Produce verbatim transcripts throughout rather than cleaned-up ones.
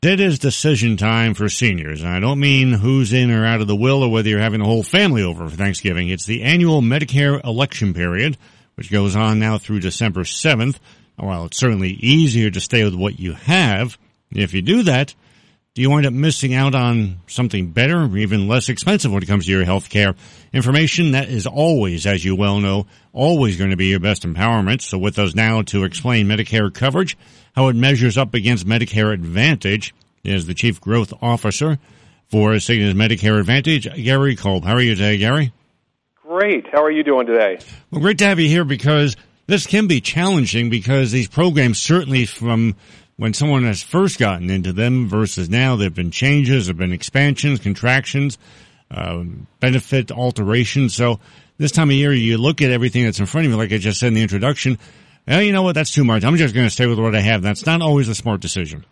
It is decision time for seniors, and I don't mean who's in or out of the will or whether you're having the whole family over for Thanksgiving. It's the annual Medicare election period, which goes on now through December seventh. While it's certainly easier to stay with what you have, if you do that, do you wind up missing out on something better or even less expensive when it comes to your health care? Information that is always, as you well know, always going to be your best empowerment. So with us now to explain Medicare coverage, how it measures up against Medicare Advantage, is the Chief Growth Officer for Cigna's Medicare Advantage, Gary Kolb. How are you today, Gary? Great. How are you doing today? Well, great to have you here because this can be challenging because these programs, certainly from when someone has first gotten into them versus now, there have been changes, there have been expansions, contractions, uh, benefit alterations. So this time of year, you look at everything that's in front of you, like I just said in the introduction, well, you know what, that's too much. I'm just going to stay with what I have. That's not always a smart decision.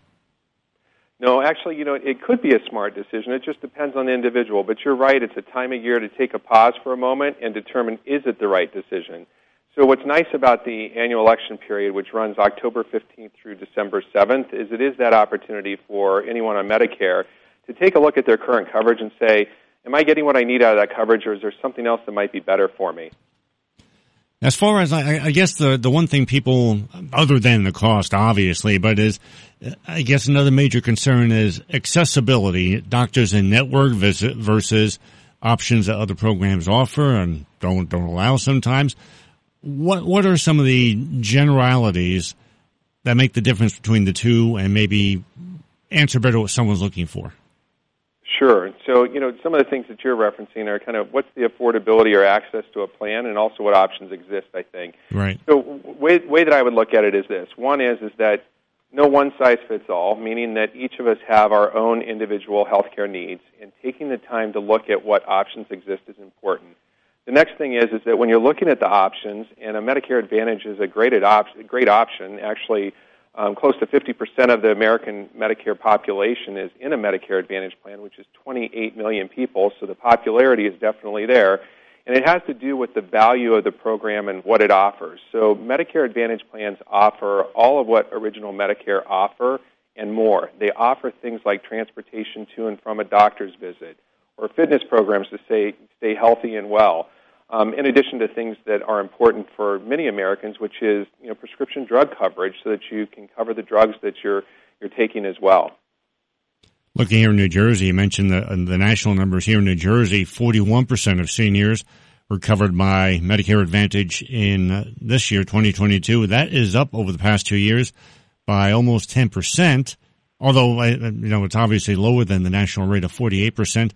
No, actually, you know, it could be a smart decision. It just depends on the individual. But you're right, it's a time of year to take a pause for a moment and determine, is it the right decision? So what's nice about the annual election period, which runs October fifteenth through December seventh, is it is that opportunity for anyone on Medicare to take a look at their current coverage and say, am I getting what I need out of that coverage, or is there something else that might be better for me? As far as, I, I guess the, the one thing people, other than the cost, obviously, but is, I guess another major concern is accessibility, doctors in network visit versus options that other programs offer and don't, don't allow sometimes. What, what are some of the generalities that make the difference between the two and maybe answer better what someone's looking for? Sure. So, you know, some of the things that you're referencing are kind of what's the affordability or access to a plan and also what options exist, I think. Right. So way, way that I would look at it is this. One is, is that no one size fits all, meaning that each of us have our own individual healthcare needs, and taking the time to look at what options exist is important. The next thing is, is that when you're looking at the options, and a Medicare Advantage is a great, op- great option, actually Um, close to fifty percent of the American Medicare population is in a Medicare Advantage plan, which is twenty-eight million people, so the popularity is definitely there. And it has to do with the value of the program and what it offers. So Medicare Advantage plans offer all of what original Medicare offer and more. They offer things like transportation to and from a doctor's visit or fitness programs to stay, stay healthy and well. Um, in addition to things that are important for many Americans, which is, you know, prescription drug coverage, so that you can cover the drugs that you're you're taking as well. Looking here in New Jersey, you mentioned the, the national numbers here in New Jersey. forty-one percent of seniors were covered by Medicare Advantage in uh, this year, twenty twenty-two. That is up over the past two years by almost ten percent, although, you know, it's obviously lower than the national rate of forty-eight percent.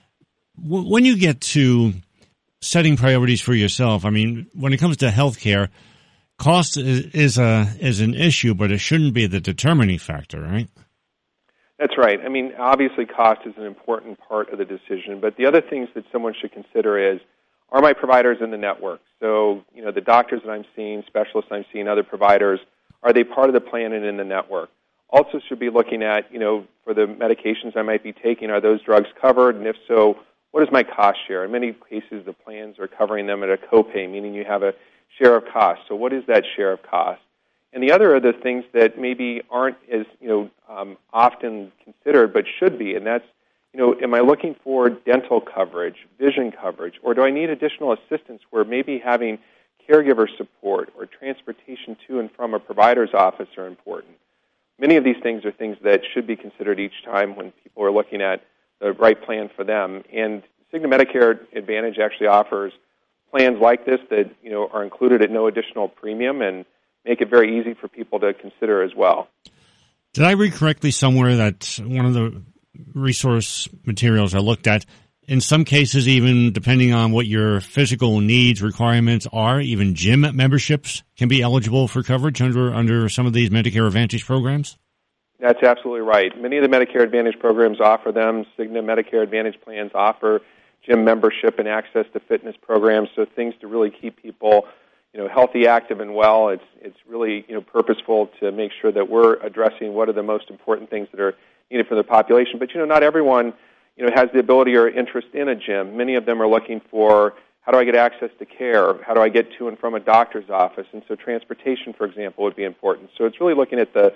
When you get to setting priorities for yourself, I mean, when it comes to health care, cost is, is a is an issue, but it shouldn't be the determining factor, right? That's right. I mean, obviously cost is an important part of the decision, but the other things that someone should consider is, are my providers in the network? So, you know, the doctors that I'm seeing, specialists I'm seeing, other providers, are they part of the plan and in the network? Also should be looking at, you know, for the medications I might be taking, are those drugs covered? And if so, what is my cost share? In many cases, the plans are covering them at a copay, meaning you have a share of cost. So what is that share of cost? And the other are the things that maybe aren't as, you know, um, often considered but should be, and that's, you know, am I looking for dental coverage, vision coverage, or do I need additional assistance where maybe having caregiver support or transportation to and from a provider's office are important? Many of these things are things that should be considered each time when people are looking at the right plan for them. And Cigna Medicare Advantage actually offers plans like this that, you know, are included at no additional premium and make it very easy for people to consider as well. Did I read correctly somewhere that one of the resource materials I looked at, in some cases, even depending on what your physical needs, requirements are, even gym memberships can be eligible for coverage under under some of these Medicare Advantage programs? That's absolutely right. Many of the Medicare Advantage programs offer them. Cigna Medicare Advantage plans offer gym membership and access to fitness programs, so things to really keep people, you know, healthy, active, and well. It's it's really, you know, purposeful to make sure that we're addressing what are the most important things that are needed for the population. But, you know, not everyone, you know, has the ability or interest in a gym. Many of them are looking for, how do I get access to care? How do I get to and from a doctor's office? And so transportation, for example, would be important. So it's really looking at the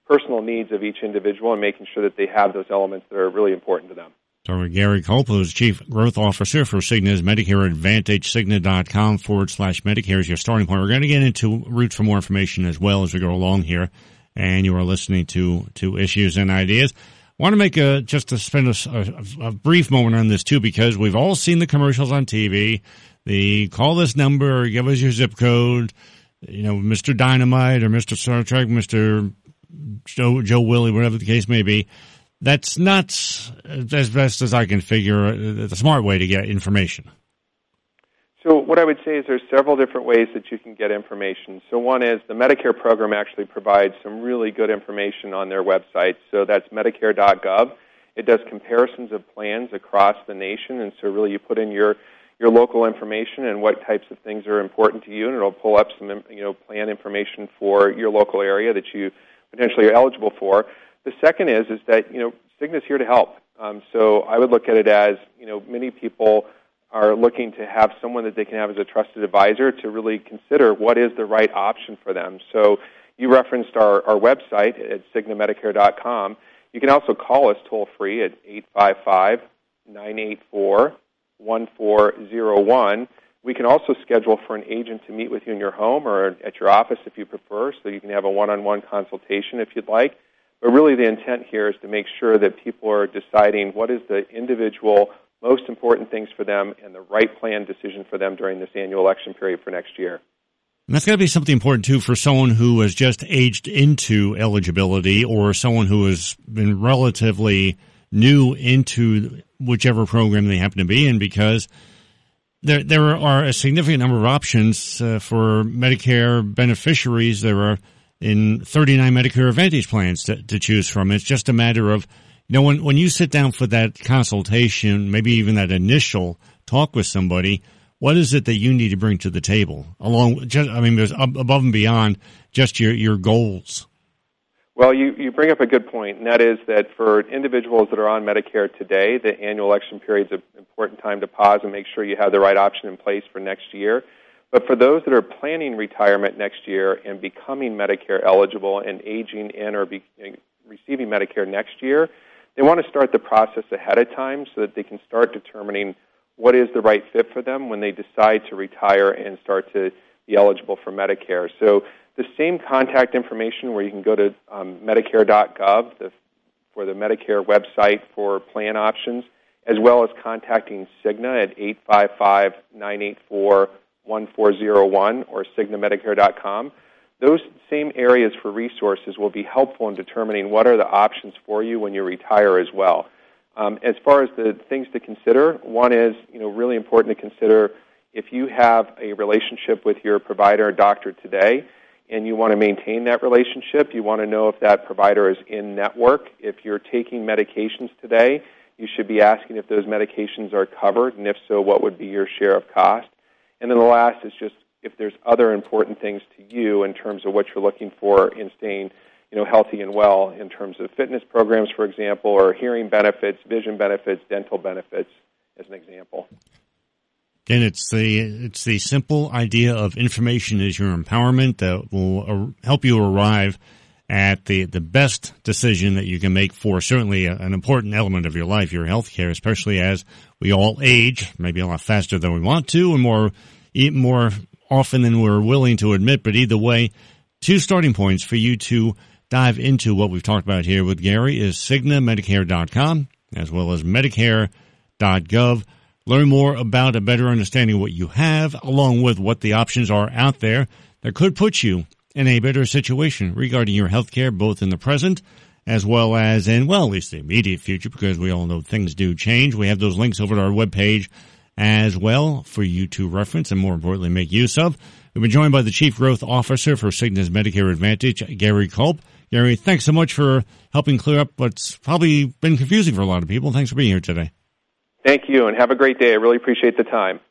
personal needs of each individual and making sure that they have those elements that are really important to them. Doctor Gary Culp, who's Chief Growth Officer for Cigna's Medicare Advantage, Cigna.com forward slash Medicare is your starting point. We're going to get into Roots for more information as well as we go along here, and you are listening to, to Issues and Ideas. I want to make a, just to spend a, a, a brief moment on this too, because we've all seen the commercials on T V. The call this number, give us your zip code, you know, Mister Dynamite or Mister Star Trek, Mister Joe, Joe Willie, whatever the case may be. That's not, as best as I can figure, the smart way to get information. So what I would say is there's several different ways that you can get information. So one is the Medicare program actually provides some really good information on their website. So that's Medicare dot gov. It does comparisons of plans across the nation, and so really you put in your, your local information and what types of things are important to you, and it'll pull up some you know plan information for your local area that you potentially are eligible for. The second is is that, you know, Cigna's here to help. Um, so I would look at it as, you know, many people are looking to have someone that they can have as a trusted advisor to really consider what is the right option for them. So you referenced our, our website at Cigna Medicare dot com. You can also call us toll-free at eight five five, nine eight four, one four zero one. We can also schedule for an agent to meet with you in your home or at your office if you prefer, so you can have a one-on-one consultation if you'd like. But really the intent here is to make sure that people are deciding what is the individual most important things for them and the right plan decision for them during this annual election period for next year. And that's got to be something important, too, for someone who has just aged into eligibility or someone who has been relatively new into whichever program they happen to be in, because there there are a significant number of options uh, for Medicare beneficiaries. There are in thirty-nine Medicare Advantage plans to, to choose from. It's just a matter of, you know, when, when you sit down for that consultation, maybe even that initial talk with somebody, what is it that you need to bring to the table? Along, just, I mean, there's above and beyond just your, your goals. Well, you, you bring up a good point, and that is that for individuals that are on Medicare today, the annual election period is an important time to pause and make sure you have the right option in place for next year. But for those that are planning retirement next year and becoming Medicare eligible and aging in or be, receiving Medicare next year, they want to start the process ahead of time so that they can start determining what is the right fit for them when they decide to retire and start to be eligible for Medicare. So the same contact information where you can go to um, Medicare dot gov the, for the Medicare website for plan options, as well as contacting Cigna at eight five five, nine eight four, one four zero one or Cigna Medicare dot com. Those same areas for resources will be helpful in determining what are the options for you when you retire as well. Um, as far as the things to consider, one is, you know, really important to consider if you have a relationship with your provider or doctor today and you want to maintain that relationship, you want to know if that provider is in network. If you're taking medications today, you should be asking if those medications are covered, and if so, what would be your share of cost. And then the last is just if there's other important things to you in terms of what you're looking for in staying, you know, healthy and well in terms of fitness programs, for example, or hearing benefits, vision benefits, dental benefits, as an example. Again, it's the it's the simple idea of information is your empowerment that will help you arrive at the, the best decision that you can make for certainly a, an important element of your life, your health care, especially as we all age, maybe a lot faster than we want to and more more often than we're willing to admit. But either way, two starting points for you to dive into what we've talked about here with Gary is Cigna Medicare dot com as well as Medicare dot gov. Learn more about a better understanding of what you have, along with what the options are out there that could put you in a better situation regarding your health care, both in the present as well as in, well, at least the immediate future, because we all know things do change. We have those links over to our webpage as well for you to reference and, more importantly, make use of. We've been joined by the Chief Growth Officer for Cigna's Medicare Advantage, Gary Culp. Gary, thanks so much for helping clear up what's probably been confusing for a lot of people. Thanks for being here today. Thank you, and have a great day. I really appreciate the time.